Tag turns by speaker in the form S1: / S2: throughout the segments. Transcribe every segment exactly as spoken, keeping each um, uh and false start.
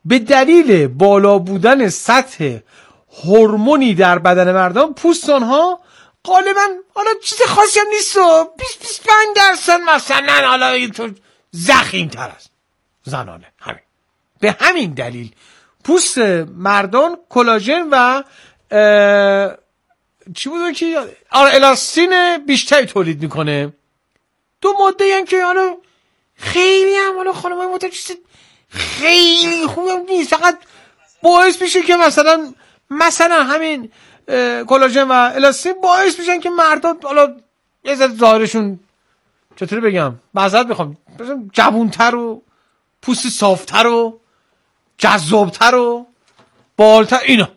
S1: به دلیل بالا بودن سطح هورمونی در بدن مردم پوست آنها غالبا حالا چیز خاصی هم نیست و بیست بیست و پنج درصد مثلا حالا اینطور ضخیم تر است زنانه. همین به همین دلیل پوست مردان کلاژن و چی بودن که الاستین بیشتری تولید میکنه. دو ماده هم که حالا خیلی هم حالا خانمای متوسط خیلی خوب هم نیست، فقط باعث میشه که مثلا مثلا همین کلاژن و الاستین باعث میشن که مردا حالا یه ذره ظاهرشون چطوری بگم معذرت میخوام جوونتر و پوست صافتر و جذابتر و بالتر اینا.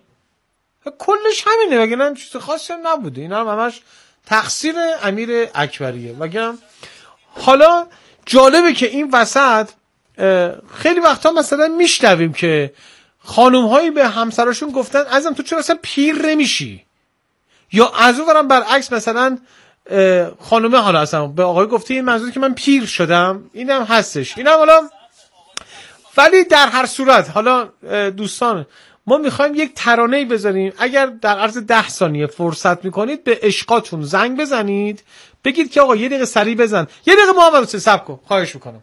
S1: کلش همینه، وگرنه چیز خاصی نبوده. اینا هم همش تقصیر امیر اکبریه. وگرنه حالا جالبه که این وسط خیلی وقتا مثلا میشنویم که خانوم هایی به همسراشون گفتن عزیزم تو چرا اصلا پیر نمیشی، یا از اون ورم برعکس مثلا خانومه حالا اصلا به آقای گفته این منظوری که من پیر شدم، اینم هستش اینم حالا. ولی در هر صورت حالا دوستان ما میخوایم یک ترانه‌ای بذاریم، اگر در عرض ده ثانیه فرصت میکنید به عشقاتون زنگ بزنید بگید که آقا یه دقیقه سریع بزن، یه دقیقه محمد حسین صبر کن خواهش میکنم،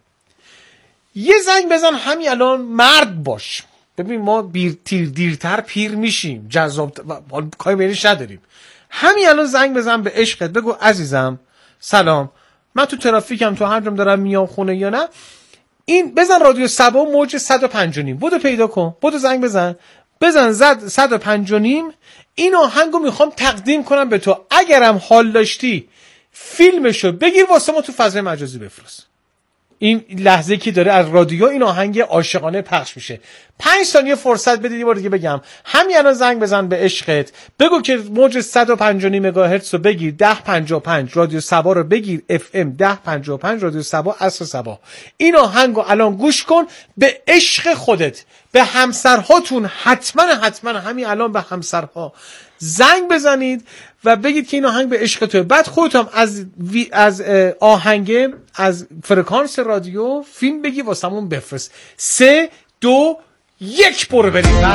S1: یه زنگ بزن همین الان مرد باش. ببین ما بیر تیر دیرتر پیر میشیم، جذاب کاری بینش نداریم. همین الان زنگ بزن به عشقت بگو عزیزم سلام من تو ترافیکم، تو همجم دارم میام خونه یا نه، این بزن رادیو سبا موج صد و پنج و نیم بودو پیدا کن، بودو زنگ بزن بزن زد صد و پنج و نیم. این آهنگو میخوام تقدیم کنم به تو، اگرم حال داشتی فیلمشو بگیر واسه ما تو فضای مجازی بفرست. این لحظه که داره از رادیو این آهنگ عاشقانه پخش میشه. پنج ثانیه فرصت بدید یه بار دیگه بگم. همین الان زنگ بزن به عشقت بگو که موج صد و پنج و نیم مگاهرتز رو بگیر، ده پنجاه و پنج رادیو سبا رو بگیر، اف ام ده پنجاه و پنج رادیو سبا عصر سبا. این آهنگو الان گوش کن به عشق خودت، به همسرهاتون حتما حتما همین الان به همسرها زنگ بزنید و بگید که این آهنگ به عشق توه. بعد خودت هم از وی از آهنگ از فرکانس رادیو فیلم بگی واسمون بفرست. سه دو یک برو بریم.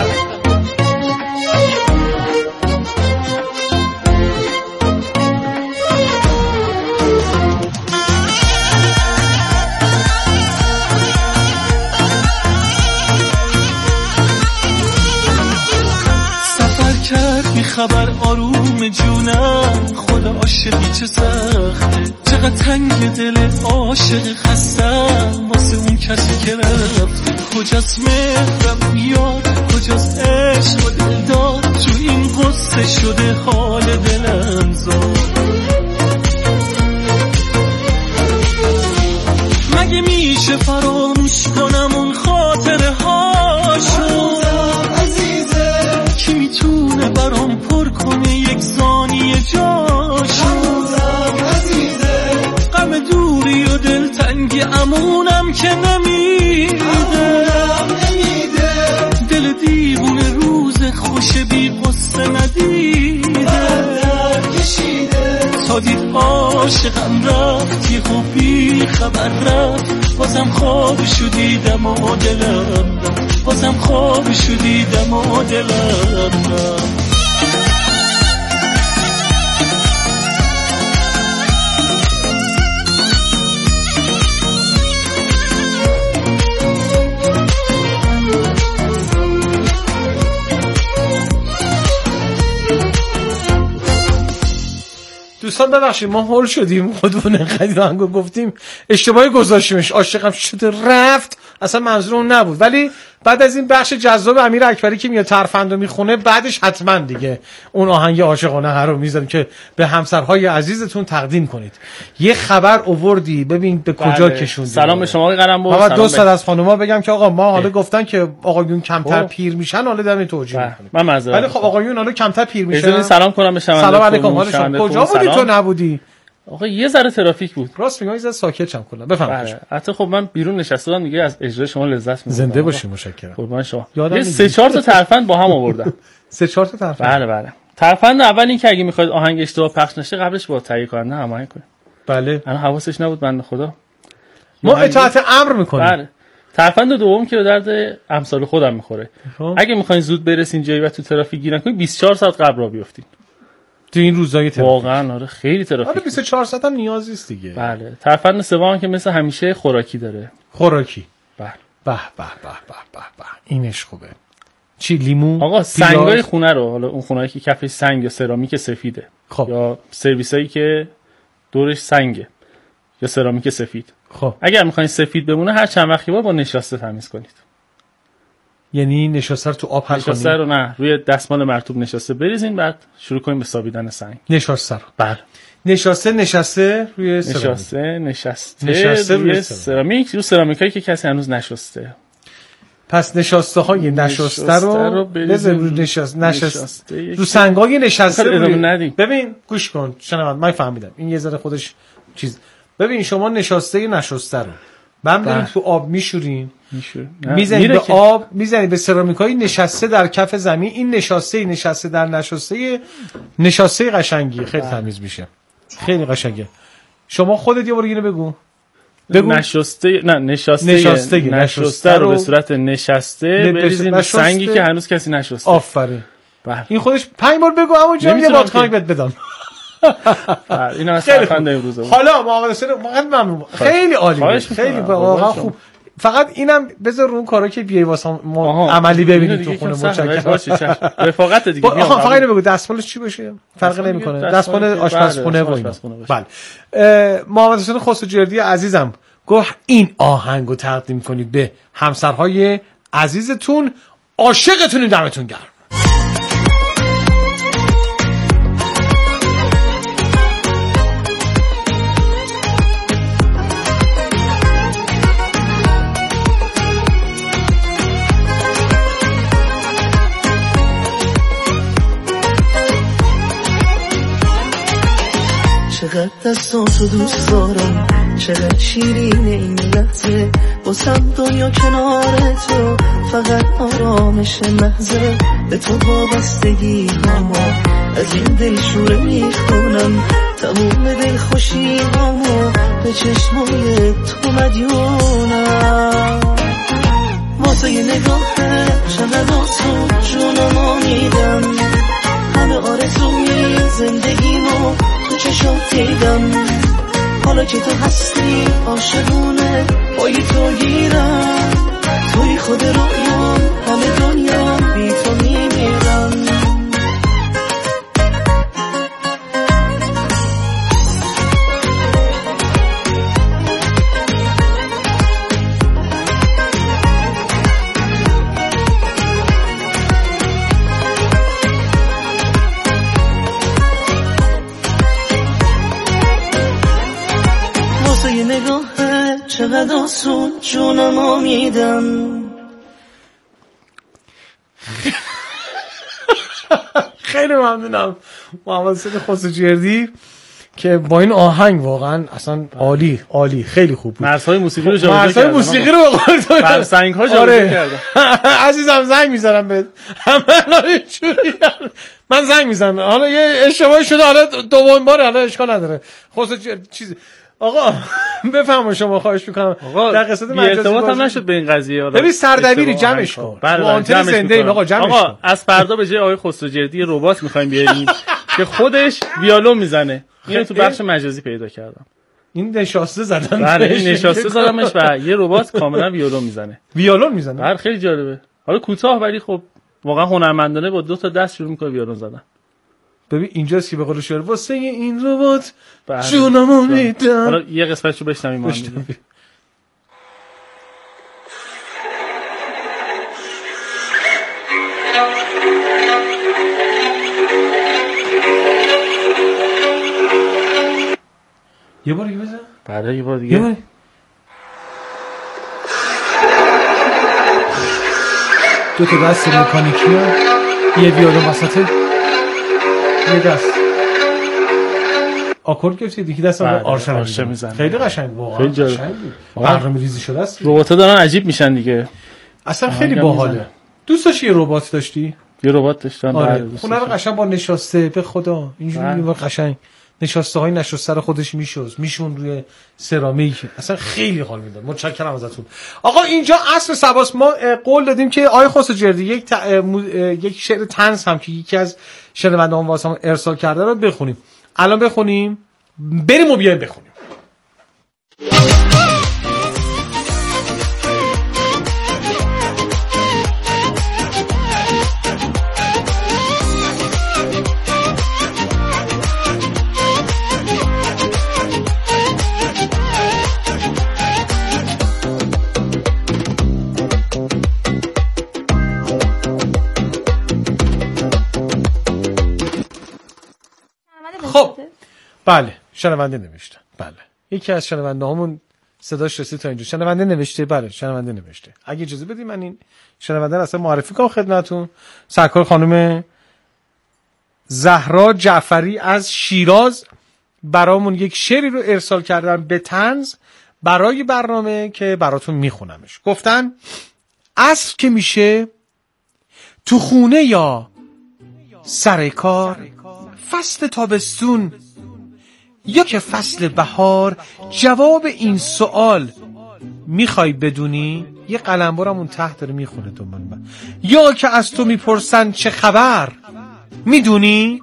S2: بی خبر آروم جونم، خدا عاشقی چه سخته، چقدر تنگ دل عاشق خستم واسه اون کسی که رفته. کجاست مهرم یاد، کجاست عشق و دلدار، تو این قصه شده حال دلم زاد. مگه میشه فراموش کنم اون خاطره هاشو؟ کی میتونه برام پر کنه یک ثانیه جاشو؟ غم دوری و دلتنگی امونم که نمیده، دل دیوونه روز خوش بی قصه ندیده. تا دید عاشقم رفت یه خوبی خبر رفت، بازم خوابشو دیدم و دلم رفت، بازم خوابشو دیدم و دلم رفت.
S1: دوستان ببخشید ما هول شدیم، خودمون انقدر آهنگو گفتیم اشتباهی گذاشتیمش، عاشقم شده رفت، اصلا منظور اون نبود. ولی بعد از این بخش جذاب امیر اکبری که میاد ترفندو میخونه بعدش حتما دیگه اون آهنگ عاشقانه رو میذارم که به همسرهای عزیزتون تقدیم کنید. یه خبر آوردی ببین به کجا
S3: بله.
S1: کشوندی.
S3: سلام به شما قلمبو.
S1: ما دو سال از خانوما بگم که آقا ما حالا گفتن که آقایون کمتر پیر میشن، حالا داریم توجیه میکنیم.
S3: من معذرت.
S1: ولی خب آقایون حالا کمتر پیر میشن.
S3: سلام کنم به شما.
S1: سلام علیکم. حال شما کجا بودی تو نبودی؟
S3: آقا یه ذره ترافیک بود.
S1: راست میگم یه ذره ساکتم کلا. بفهمید.
S3: حتی خب من بیرون نشسته بودم دیگه، از اجرای شما لذت می‌بردم.
S1: زنده باشی. متشکرم.
S3: قربان شما. یه سه چهار تا ترفند با هم آوردم.
S1: سه چهار تا ترفند.
S3: بله بله. ترفند اول این که اگه می‌خواید آهنگ اشتباه پخش نشه قبلش با تهیه کننده هماهنگ کنید.
S1: بله.
S3: انا حواسش نبود بنده خدا.
S1: ما اطاعت امر می‌کنیم.
S3: بله. ترفند دوم که به درد امثال خودم میخوره.
S1: خب.
S3: اگه میخواین زود برسین جایی و تو ترافیک گیر نکنین بیست و چهار ساعت قبل راه بیافتین.
S1: تو این روزای ترافیک
S3: واقعا آره خیلی ترافیک.
S1: آره بیست و چهار ساعت هم نیاز نیست دیگه.
S3: بله. ترفند سوم که مثل همیشه خوراکی داره.
S1: خوراکی.
S3: بله.
S1: به به به به به به اینش خوبه. چی لیمو؟
S3: آقا سنگای خونه رو، حالا اون خونه‌ای که کفش سنگ یا سرامیک سفیده،
S1: خب.
S3: یا سرویسایی که دورش سنگه یا سرامیک سفید،
S1: خب
S3: اگر میخواین سفید بمونه هر چند وقتی با نشاسته تمیز کنید.
S1: یعنی نشاسته رو تو آب حل کنید؟
S3: نشاسته رو نه، روی دستمال مرطوب نشاسته بریزین، بعد شروع کنیم به سابیدن سنگ.
S1: نشاسته رو.
S3: بله.
S1: نشاسته نشسته روی سرامیک.
S3: نشاسته نشسته,
S1: نشسته
S3: روی,
S1: روی
S3: سرامیک، رو سرامیکایی که کسی هنوز نشسته.
S1: پس نشاسته های نشاسته رو بذار رو نشاسته نشسته رو سنگای نشسته روی. ببین گوش کن شنوند من فهمیدم این یه ذره خودش چیز. ببین شما نشاسته نشسته رو بعد میرین تو آب میشورین میزنید به که... آب میزنید به سرامیکای نشسته در کف زمین. این نشاسته نشسته در نشاسته نشاسته قشنگی خیلی تمیز میشه، خیلی قشنگه. شما خودت یه بار اینو بگو بگو.
S3: نشسته نه نشاسته
S1: نشسته,
S3: نشسته, نشسته رو به صورت نشسته بریزین به سنگی که هنوز کسی نشسته.
S1: آفرین.
S3: بله.
S1: این خودش پنج بار بگو اما جا یه بادکنک بهت بدم.
S3: اینا از فرخنده امروزه.
S1: حالا محمد حسین واقعا ممنون. خیلی عالی. خیلی واقعا خوب. فقط اینم بذار رو اون کارا که بیای واسه ما عملی ببینید تو خونه. متشکرم.
S3: رفاقت دیگه.
S1: آها فقط اینو بگو دستمالش چی باشه؟ فرق نمیکنه. دستمال آشپزخونه و اینا. بله. محمد حسین خسروجردی عزیزم گفت این آهنگو تقدیم کنید به همسرهای عزیزتون. عاشقتون. دمتون گرم.
S4: چقدر دستاتو دوست دارم، چقدر شیرین این لحظه، باسم دنیا کنار تو فقط آرامش محضه. به تو وابستگی هامو از این دل شوره میخونم، تموم دل خوشی هامو به چشمای تو مدیونم. واسه یه نگاهه چقدر آسون جونمو میدم، همه آرزوی زندگیمو تو چشات دیدم. حالا که تو هستی عاشقونه پای تو گیرم، توی خود رویام همه دنیا بی تو میمیرم. چقدر آسون جونمو میدم.
S1: خیلی ممنونم محمد حسین خسروجردی که با این آهنگ واقعا اصلا عالی عالی خیلی خوب بود.
S3: مرزهای موسیقی رو جابجا کردن.
S1: مرزهای موسیقی رو به قول تو
S3: فرسنگ‌ها جابجا کردن.
S1: عزیزم زنگ میزنم بهت. همه من زنگ میزنم. حالا یه اشتباهی شده، حالا دومین بار، حالا اشکال نداره. خسروجردی چیزی آقا بفهمم شما خواهش میکنم در قصد مجازی
S3: ارتباط هم نشد به این قضیه. حالا
S1: ببین سردبیری جمعش کن.
S3: بله
S1: آنتن زنده این آقا جمعش
S3: آقا
S1: کن.
S3: از فردا به جای آقای خسروجردی ربات میخوایم بیاریم که خودش ویولون میزنه. اینو تو بخش مجازی پیدا کردم.
S1: این نشاسته زدن.
S3: بله این نشاسته زدمش و یه ربات کاملا ویولون میزنه.
S1: ویولون میزنه.
S3: بله خیلی جالبه. حالا کوتاه ولی خب واقعا هنرمندانه با دو تا دست شروع میکنه ویولون زدن. ببین اینجاست که به قول شعر واسه این ربات جونمو میدم. حالا یه قسمتشو بشنویم ما.
S1: یه بار دیگه بزن.
S3: بله یه بار دیگه.
S1: یه بار. دو تا دست مکانیکی ها، یه ویولون وسطه، یه دست آکورد گرفتید، یکی دست آرشه میزنه. خیلی قشنگ واقعا.
S3: خیلی جالب.
S1: برنامه‌ریزی شده است.
S3: ربات‌ها دارن عجیب میشن دیگه.
S1: اصلا خیلی باحاله. دوست داشتی یه ربات داشتی؟
S3: یه ربات داشتم.
S1: آره. خونه رو قشنگ با نشاسته به خدا اینجوری قشنگ نشاسته های نشست سر خودش میشوز میشون روی سرامیک، اصلا خیلی حال میداد. متشکرم ازتون آقا. اینجا عصر سباست. ما قول دادیم که آقای خسروجردی یک ت... یک شعر طنز هم که یکی از شنونده‌ها واسمون ارسال کرده رو بخونیم. الان بخونیم بریم و بیایم بخونیم. خب بله شنونده نوشته. بله یکی از شنونده هامون صداش رسید تا اینجا. شنونده نوشته. بله شنونده نوشته. اگه اجازه بدید من این شنونده رو اصلا معرفی کنم خدمتتون. سرکار خانم زهرا جعفری از شیراز برامون یک شعری رو ارسال کردن به طنز برای برنامه که براتون میخونمش. گفتن عصر که میشه تو خونه یا سر کار، فصل تابستون یا که فصل بهار، جواب این سوال میخوای بدونی؟ یه قلمبرم اون تحت داره میخونه دنبال من. یا که از تو میپرسن چه خبر، میدونی؟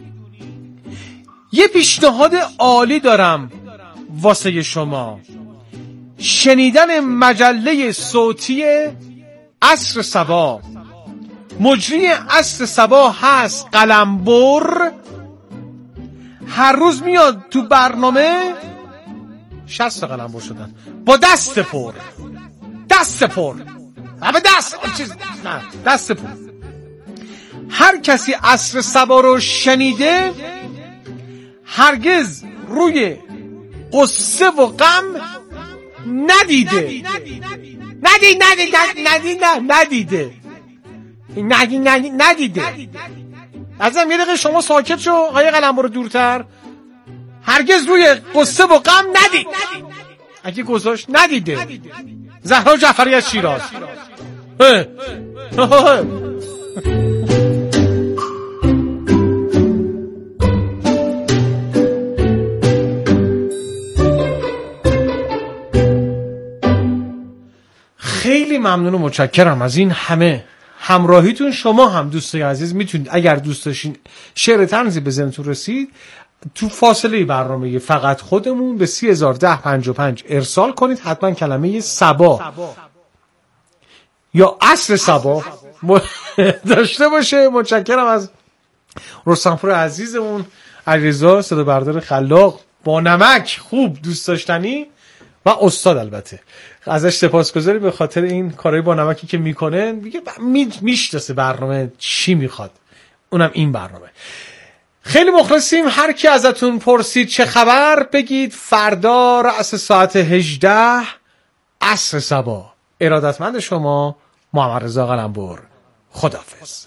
S1: یه پیشنهاد عالی دارم واسه شما، شنیدن مجله صوتی عصر صبا. مجری عصر صبا هست قلمبر، هر روز میاد تو برنامه. شصت قلمبر شدن با دست پر دست پر همه دست چیز نه دست پر. هر کسی عصر صبا رو شنیده هرگز روی قصه و غم ندیده. ندید ندید ندید ندیده ندید ندید ندیده. ازم یه دقیقه شما ساکت شو آقای قلمبر دورتر. هرگز روی قصه و غم ندید. اگه گذاشت ندیده. زهرا جعفری از شیراز. خیلی ممنون و متشکرم از این همه همراهیتون. شما هم دوستای عزیز میتونید اگر دوست داشتین شعر طنزی به ذهنتون رسید تو فاصله برنامه فقط خودمون به سی هزار ده پنجاه و پنج ارسال کنید. حتما کلمه صبا یا عصر صبا داشته باشه. متشکرم از رستمپور عزیزمون، علیرضا صدا بردار خلاق با نمک خوب دوست داشتنی و استاد البته ازش سپاسگزاریم به خاطر این کارهای با نمکی که میکنه. میگه میشناسه برنامه چی میخواد، اونم این برنامه. خیلی مخلصیم. هر کی ازتون پرسید چه خبر بگید فردا رأس ساعت هجده عصر صبا. ارادتمند شما محمد رضا قلمبر. خداحافظ.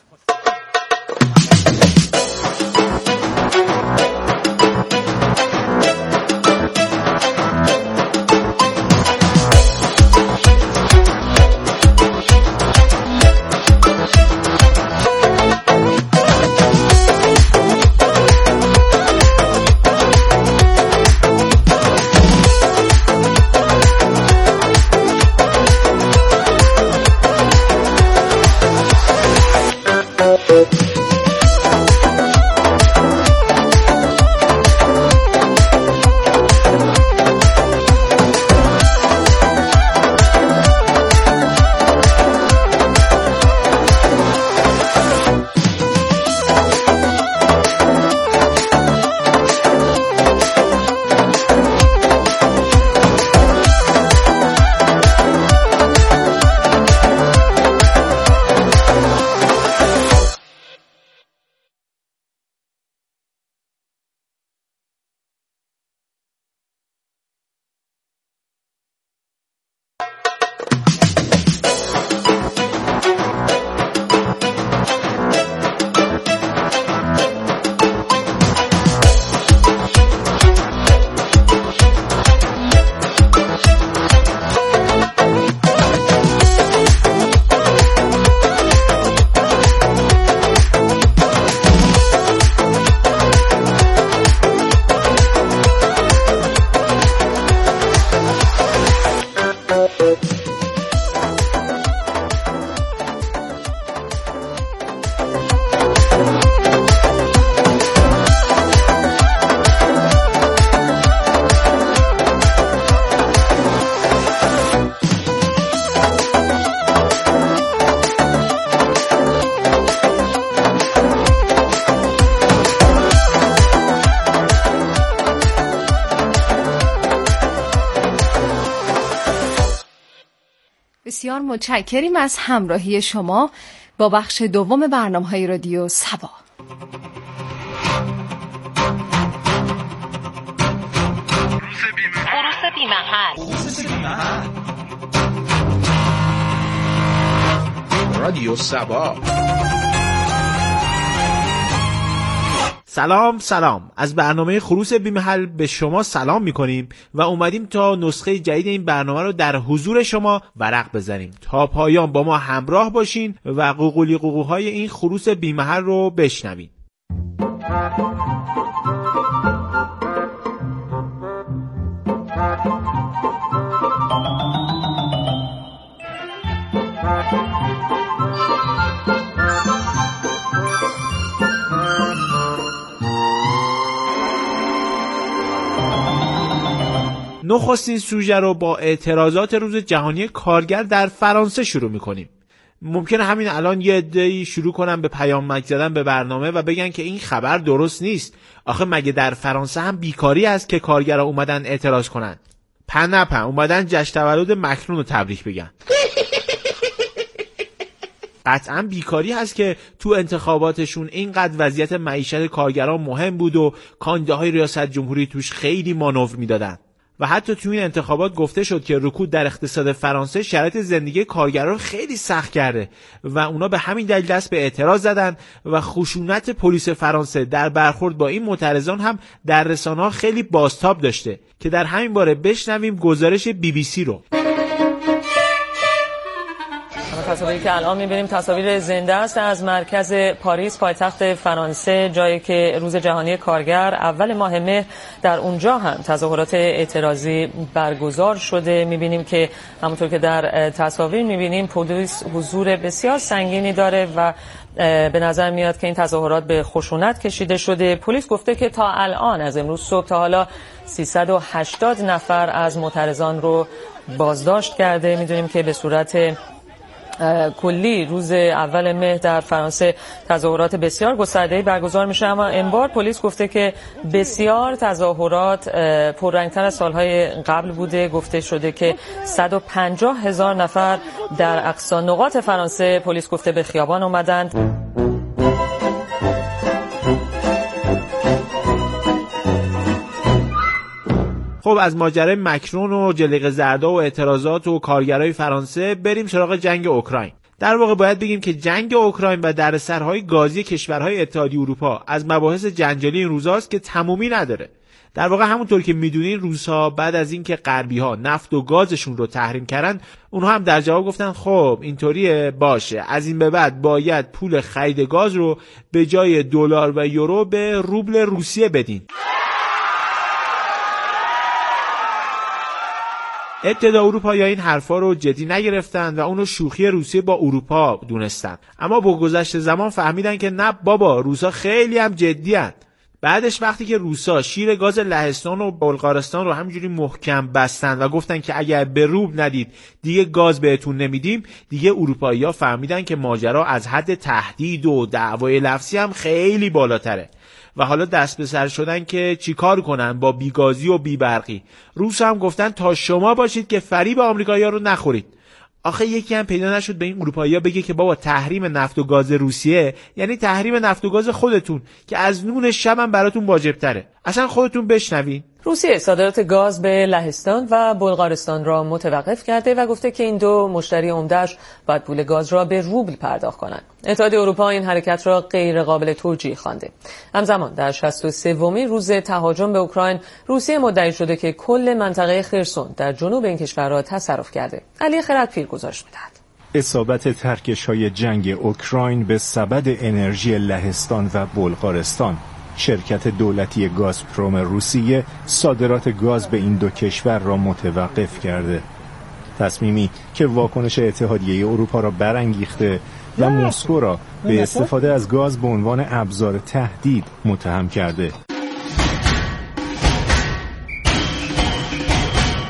S5: متشکریم از همراهی شما با بخش دوم برنامه‌های رادیو سبا.
S6: خروس بی‌محل.
S7: رادیو سبا.
S1: سلام سلام، از برنامه خروس بی‌محل به شما سلام میکنیم و اومدیم تا نسخه جدید این برنامه رو در حضور شما ورق بزنیم. تا پایان با ما همراه باشین و قوقولی قوقوهای این خروس بی‌محل رو بشنوین. نخستین سوژه رو با اعتراضات روز جهانی کارگر در فرانسه شروع میکنیم. ممکنه همین الان یه عده‌ای شروع کنن به پیامک زدن به برنامه و بگن که این خبر درست نیست. آخه مگه در فرانسه هم بیکاری هست که کارگرها اومدن اعتراض کنن؟ پن نه پن اومدن جشن تولد مکرون رو تبریک بگن. قطعا بیکاری هست که تو انتخاباتشون اینقدر وضعیت معیشت کارگران مهم بود و کاندیداهای ریاست جمهوری توش خیلی مانور میدادن. و حتی تو این انتخابات گفته شد که رکود در اقتصاد فرانسه شرایط زندگی کارگران خیلی سخت کرده و اونا به همین دلیل دست به اعتراض زدن و خشونت پلیس فرانسه در برخورد با این معترضان هم در رسانه‌ها خیلی بازتاب داشته که در همین باره بشنویم گزارش بی بی سی رو.
S8: تصاویری که الان می‌بینیم تصاویر زنده است از مرکز پاریس پایتخت فرانسه، جایی که روز جهانی کارگر اول ماه مهر در اونجا هم تظاهرات اعتراضی برگزار شده. می‌بینیم که همونطور که در تصاویر می‌بینیم پلیس حضور بسیار سنگینی داره و به نظر میاد که این تظاهرات به خشونت کشیده شده. پلیس گفته که تا الان از امروز صبح تا حالا سیصد و هشتاد نفر از معترضان رو بازداشت کرده. می‌دونیم که به صورت کلی روز اول مهر در فرانسه تظاهرات بسیار گسترده‌ای برگزار میشه، اما امبار پلیس گفته که بسیار تظاهرات پررنگتر از سالهای قبل بوده. گفته شده که صد و پنجاه هزار نفر در اقصا نقاط فرانسه پلیس گفته به خیابان اومدند.
S1: خب از ماجرای مکرون و جلیقه زردا و اعتراضات و کارگرای فرانسه بریم سراغ جنگ اوکراین. در واقع باید بگیم که جنگ اوکراین و دردسرهای گازی کشورهای اتحادیه اروپا از مباحث جنجالی این روزاست که تمومی نداره. در واقع همونطور که میدونین روس‌ها بعد از اینکه غربی‌ها نفت و گازشون رو تحریم کردن، اونها هم در جواب گفتن خب اینطوریه باشه، از این به بعد باید پول خرید گاز رو به جای دلار و یورو به روبل روسیه بدین. ابتدا اروپایی‌ها این حرفا رو جدی نگرفتن و اونو شوخی روسیه با اروپا دونستن، اما با گذشت زمان فهمیدن که نه بابا، روسا خیلی هم جدی هستند. بعدش وقتی که روسا شیر گاز لهستان و بلغارستان رو همینجوری محکم بستن و گفتن که اگر به روبل ندید دیگه گاز بهتون نمیدیم، دیگه اروپایی‌ها فهمیدن که ماجرا از حد تهدید و دعوای لفظی هم خیلی بالاتره و حالا دست به سر شدن که چیکار کنن با بیگازی و بیبرقی. روس هم گفتن تا شما باشید که فریب آمریکایی‌ها رو نخورید. آخه یکی هم پیدا نشد به این اروپایی‌ها بگه که بابا تحریم نفت و گاز روسیه یعنی تحریم نفت و گاز خودتون که از نون شب هم براتون واجب‌تره. اصلا خودتون بشنوین.
S8: روسیه صادرات گاز به لهستان و بلغارستان را متوقف کرده و گفته که این دو مشتری عمده‌اش باید پول گاز را به روبل پرداخت کنند. اتحادیه اروپا این حرکت را غیر قابل توجیه خوانده. همزمان در شصت و سومین روز تهاجم به اوکراین، روسیه مدعی شده که کل منطقه خرسون در جنوب این کشور را تصرف کرده. علی خردپیر گزارش می‌دهد.
S9: اصابت ترکش‌های جنگ اوکراین به سبد انرژی لهستان و بلغارستان. شرکت دولتی گازپروم روسیه صادرات گاز به این دو کشور را متوقف کرده. تصمیمی که واکنش اتحادیه اروپا را برانگیخته و مسکو را به استفاده از گاز به عنوان ابزار تهدید متهم کرده.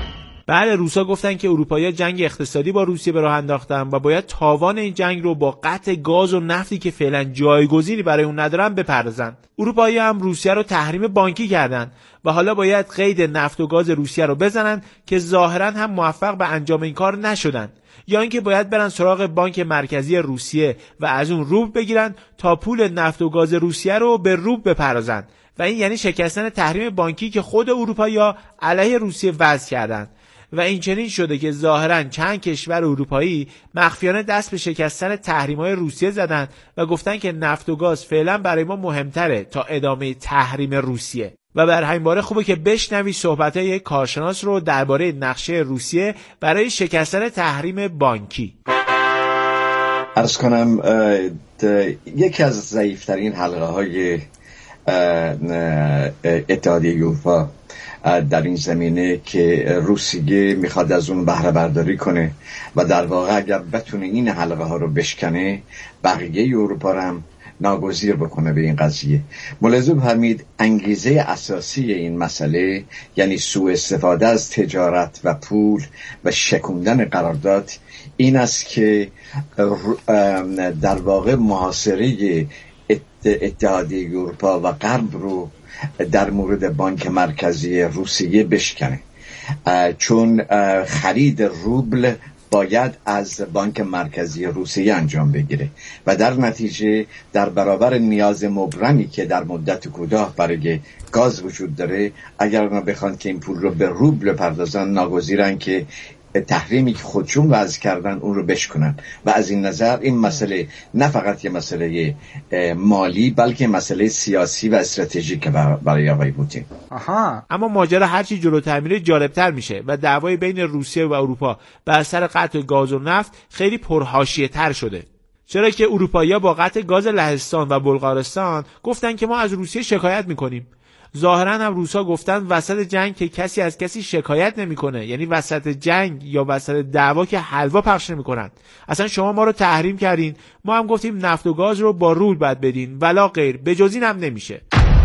S1: بله، روسا گفتن که اروپایی‌ها جنگ اقتصادی با روسیه به راه انداختن و باید تاوان این جنگ رو با قطع گاز و نفتی که فعلا جایگزینی برای اون ندارن بپردازن. اروپایی‌ها هم روسیه رو تحریم بانکی کردن و حالا باید قید نفت و گاز روسیه رو بزنن که ظاهراً هم موفق به انجام این کار نشدن، یا اینکه باید برن سراغ بانک مرکزی روسیه و از اون روبل بگیرن تا پول نفت و گاز روسیه رو به روبل بپردازن و این یعنی شکستن تحریم بانکی که خود اروپایی‌ها علیه روسیه وضع کردن. و این چنین شده که ظاهراً چند کشور اروپایی مخفیانه دست به شکستن تحریم‌های روسیه زدن و گفتن که نفت و گاز فعلا برای ما مهمتره تا ادامه تحریم روسیه. و بر همین باره خوبه که بشنوی صحبت‌های یک کارشناس رو درباره نقشه روسیه برای شکستن تحریم بانکی.
S7: عرض کنم یکی از ضعیف‌ترین حلقه‌های اتحادیه اروپا در این زمینه که روسیه میخواد از اون بهره برداری کنه و در واقع اگر بتونه این حلقه ها رو بشکنه بقیه اروپا رو هم ناگزیر بکنه به این قضیه. ملاحظه بفرمایید انگیزه اساسی این مسئله یعنی سوء استفاده از تجارت و پول و شکوندن قرارداد این است که در واقع محاصره اتحادیه اروپا و غرب رو در مورد بانک مرکزی روسیه بشکنه، چون خرید روبل باید از بانک مرکزی روسیه انجام بگیره و در نتیجه در برابر نیاز مبرمی که در مدت کوتاه برای گاز وجود داره، اگر ما بخوان که این پول رو به روبل پردازن ناگزیرن که تحریمی که خودشون وضع کردن اون رو بشکنن و از این نظر این مسئله نه فقط یه مسئله مالی بلکه مسئله سیاسی و استراتژیک برای آقای پوتین.
S1: آها. اما ماجرا هرچی جلوتر میره جالبتر میشه و دعوای بین روسیه و اروپا بر سر قطع گاز و نفت خیلی پرحاشیه تر شده، چرا که اروپایی‌ها با قطع گاز لهستان و بلغارستان گفتن که ما از روسیه شکایت میکنیم. ظاهراً هم روسا گفتن وسط جنگ که کسی از کسی شکایت نمیکنه، یعنی وسط جنگ یا وسط دعوا که حلوا پخش نمیکنن. اصلا شما ما رو تحریم کردین، ما هم گفتیم نفت و گاز رو با روبل باید بدین، ولا غیر، به جز این هم نمیشه.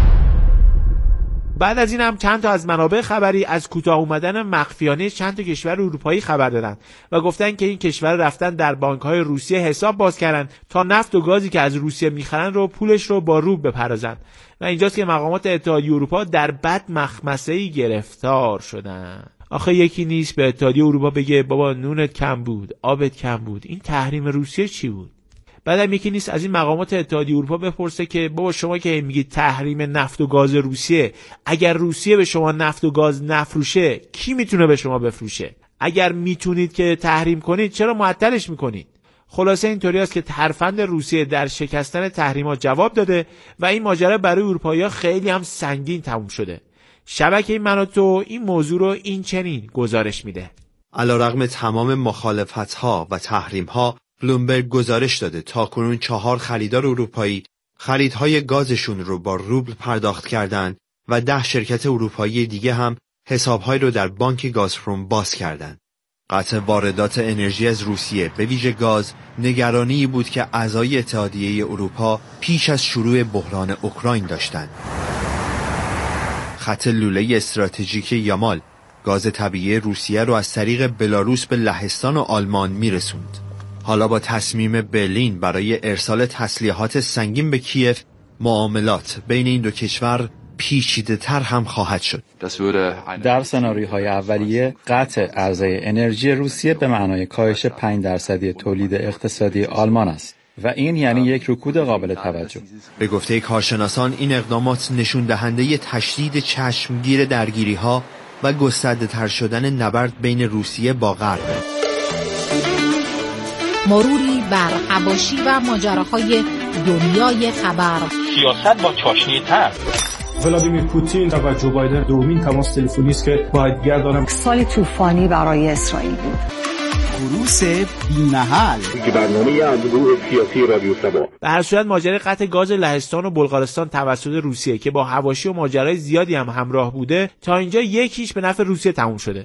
S1: بعد از این هم چند تا از منابع خبری از کوتاه اومدن مخفیانه چند تا کشور اروپایی خبر دادن و گفتن که این کشور رفتن در بانک‌های روسیه حساب باز کردن تا نفت و گازی که از روسیه میخرن رو پولش رو با روبل بپردازن. و اینجاست که مقامات اتحادیه اروپا در بد مخمسه‌ای گرفتار شدن. آخه یکی نیست به اتحادیه اروپا بگه بابا نونت کم بود، آبت کم بود، این تحریم روسیه چی بود؟ بعدم یکی نیست از این مقامات اتحادیه اروپا بپرسه که بابا شما که میگید تحریم نفت و گاز روسیه، اگر روسیه به شما نفت و گاز نفروشه کی میتونه به شما بفروشه؟ اگر میتونید که تحریم کنید چرا معطلش میکنید؟ خلاصه اینطوری است که ترفند روسیه در شکستن تحریمات جواب داده و این ماجرا برای اروپایی‌ها خیلی هم سنگین تموم شده. شبکه مناتو این موضوع رو این چنین گزارش میده:
S10: علیرغم تمام مخالفت‌ها و تحریم‌ها، بلومبرگ گزارش داده تاکنون چهار خریدار اروپایی خریدهای گازشون رو با روبل پرداخت کردند و ده شرکت اروپایی دیگه هم حسابهای رو در بانک گازپروم باز کردند. قطع واردات انرژی از روسیه به ویژه گاز نگرانی بود که اعضای اتحادیه اروپا پیش از شروع بحران اوکراین داشتند. خط لوله استراتژیک یامال گاز طبیعی روسیه رو از طریق بلاروس به لهستان و آلمان میرسوند. حالا با تصمیم برلین برای ارسال تسلیحات سنگین به کیف، معاملات بین این دو کشور پیچیده تر هم خواهد شد.
S11: در سناریوهای اولیه قطع عرضه انرژی روسیه به معنای کاهش پنج درصدی تولید اقتصادی آلمان است و این یعنی یک رکود قابل توجه.
S10: به گفته کارشناسان این اقدامات نشون دهنده تشدید چشمگیر درگیری‌ها و گسترده تر شدن نبرد بین روسیه با غرب.
S12: مروری بر حواشی و ماجراهای دنیای خبر.
S13: سیاست با چاشنی تر.
S14: ولادیمیر پوتین و جو بایدن دومین تماس تلفنی است که باید گردانم.
S15: سال طوفانی برای اسرائیل بود.
S16: خروس بی‌محل
S17: که برنامه گروه سیاسی رادیو سبا.
S1: به هر صورت ماجرای قطع گاز لهستان و بلغارستان توسط روسیه که با حواشی و ماجرای زیادی هم همراه بوده تا اینجا یکیش به نفع روسیه تموم شده،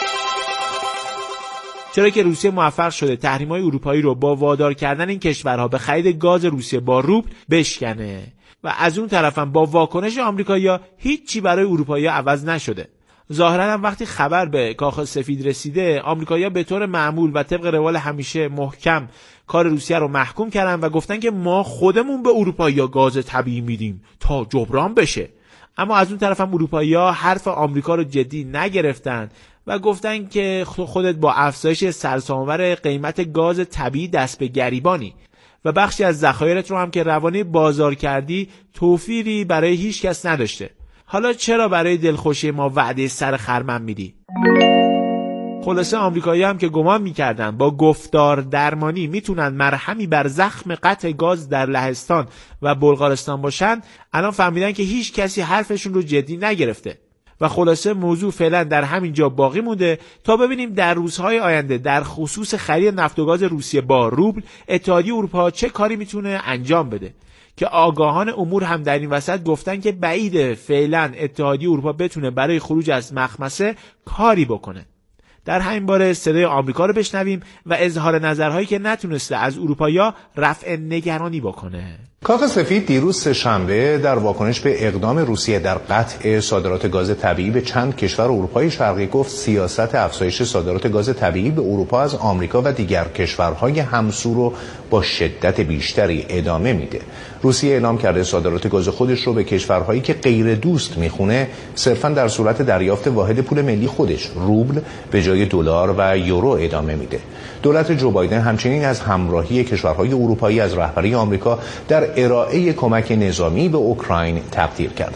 S1: چرا که روسیه موفق شده تحریم‌های اروپایی رو با وادار کردن این کشورها به خرید گاز روسیه با روبل بشکنه و از اون طرفم با واکنش آمریکایی‌ها هیچی برای اروپایی‌ها عوض نشده.
S18: ظاهرا هم وقتی خبر به کاخ سفید رسیده، آمریکایی‌ها به طور معمول و طبق روال همیشه محکم کار روسیه رو محکوم کردن و گفتن که ما خودمون به اروپایی‌ها گاز طبیعی میدیم تا جبران بشه. اما از اون طرف هم اروپایی‌ها حرف آمریکا رو جدی نگرفتن و گفتن که خودت با افزایش سرسام‌آور قیمت گاز طبیعی دست به گریبانی و بخشی از ذخایرت رو هم که روانه بازار کردی توفیری برای هیچ کس نداشته. حالا چرا برای دلخوشی ما وعده سر خرمن میدی؟ خلاصه آمریکایی هم که گمان میکردن با گفتار درمانی میتونن مرهمی بر زخم قطع گاز در لهستان و بلغارستان باشن، الان فهمیدن که هیچ کسی حرفشون رو جدی نگرفته و خلاصه موضوع فعلا در همین جا باقی مونده تا ببینیم در روزهای آینده در خصوص خرید نفت و گاز روسیه با روبل اتحادیه اروپا چه کاری میتونه انجام بده، که آگاهان امور هم در این وسط گفتن که بعیده فعلا اتحادیه اروپا بتونه برای خروج از مخمسه کاری بکنه. در همین باره صدای آمریکا رو بشنویم و اظهار نظرهایی که نتونسته از اروپایی‌ها رفع نگرانی بکنه.
S19: کاخ سفید دیروز سه‌شنبه در واکنش به اقدام روسیه در قطع صادرات گاز طبیعی به چند کشور اروپای شرقی گفت سیاست افزایش صادرات گاز طبیعی به اروپا از آمریکا و دیگر کشورهای همسو رو با شدت بیشتری ادامه میده. روسیه اعلام کرده صادرات گاز خودش رو به کشورهایی که غیر دوست میخونه صرفاً در صورت دریافت واحد پول ملی خودش روبل به جای دلار و یورو ادامه میده. دولت جو بایدن همچنین از همراهی کشورهای اروپایی از رهبری آمریکا در ارائه کمک نظامی به اوکراین تبدیل کرده.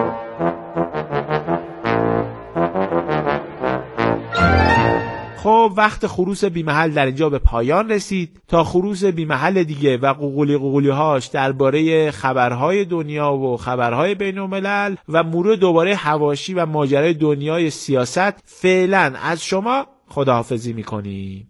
S18: خب وقت خروس بیمحل در اینجا به پایان رسید. تا خروس بیمحل دیگه و قوقلی قوقلی هاش درباره خبرهای دنیا و خبرهای بین الملل و مرور دوباره حواشی و ماجرای دنیای سیاست، فعلا از شما خداحافظی میکنیم.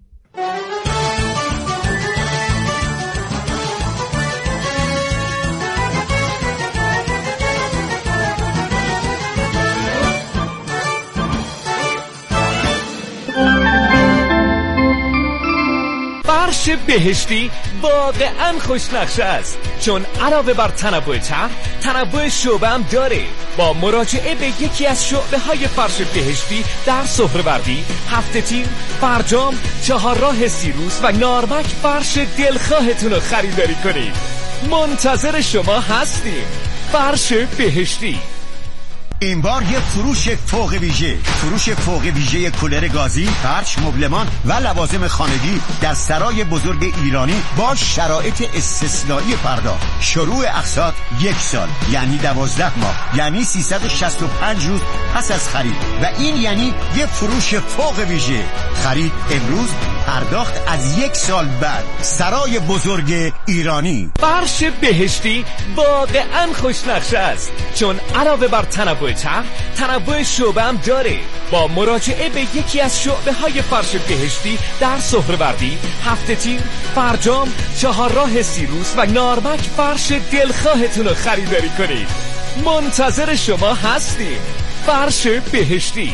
S20: فرش بهشتی واقعا خوشنقشه است، چون علاوه بر تنوع طرح، تنوع شعبه هم داره. با مراجعه به یکی از شعبه های فرش بهشتی در سهروردی، هفته تیر، فرجام، چهارراه سیروس و نارمک فرش دلخواهتون رو خریداری کنید. منتظر شما هستیم. فرش بهشتی.
S21: این بار یه فروش فوق ویژه، فروش فوق ویژه کولر گازی، فرش، مبلمان و لوازم خانگی در سرای بزرگ ایرانی با شرایط استثنایی پرداخت. شروع اقساط یک سال، یعنی دوازده ماه، یعنی سیصد و شصت و پنج روز پس از خرید، و این یعنی یه فروش فوق ویژه. خرید امروز، پرداخت از یک سال بعد. سرای بزرگ ایرانی.
S20: فرش بهشتی واقعا خوشنقشه است، چون علاوه بر تنوع طرح، تنوع شعبه هم داره. با مراجعه به یکی از شعبه های فرش بهشتی در سهروردی، هفته تیر، فرجام، چهارراه سیروس و نارمک فرش دلخواهتون رو خریداری کنید. منتظر شما هستیم. فرش بهشتی.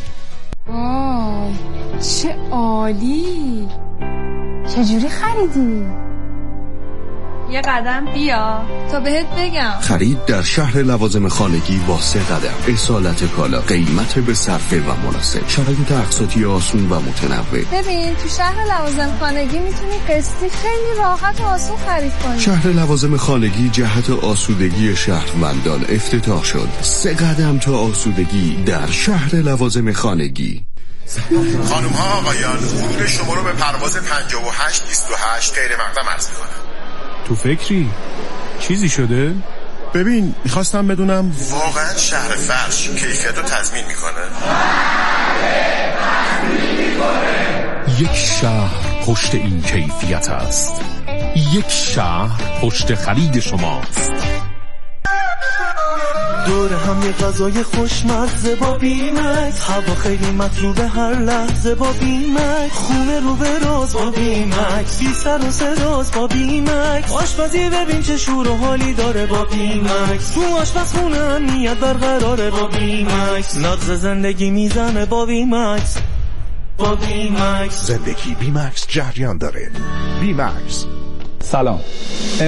S22: آه چه عالی! چجوری خریدی؟ یه قدم بیا تا بهت بگم.
S23: خرید در شهر لوازم خانگی با سه قدم. اصالت کالا، قیمت به صرفه و مناسب، شرایط اقساطی آسون و متنوع.
S22: ببین تو شهر لوازم خانگی میتونی قسطی خیلی راحت و آسون خرید کنی.
S23: شهر لوازم خانگی جهت آسودگی شهروندان افتتاح شد. سه قدم تا آسودگی در شهر لوازم خانگی.
S24: خانم ها آقایان، ورود شما رو به پرواز پنجاه و هشت بیست و هشت غیر مقدم عرض می‌کنم.
S25: تو فکری؟ چیزی شده؟
S24: ببین میخواستم بدونم واقعا شهر فرش کیفیت رو تضمین میکنه؟
S25: یک شهر پشت این کیفیت است. یک شهر پشت خرید شماست.
S4: دور هم یه غذای خوشمزه با بیمکس، هوا خیلی مطلوبه هر لحظه با بیمکس، خونه رو به راز با بیمکس، بی سر و صداست با بیمکس، آشپزی ببین چه شور و حالی داره با بیمکس، تو آشپزخونه امنیت برقراره با بیمکس، نبض زندگی میزنه با بیمکس، با بیمکس.
S23: زندگی بیمکس جریان داره. بیمکس.
S26: سلام.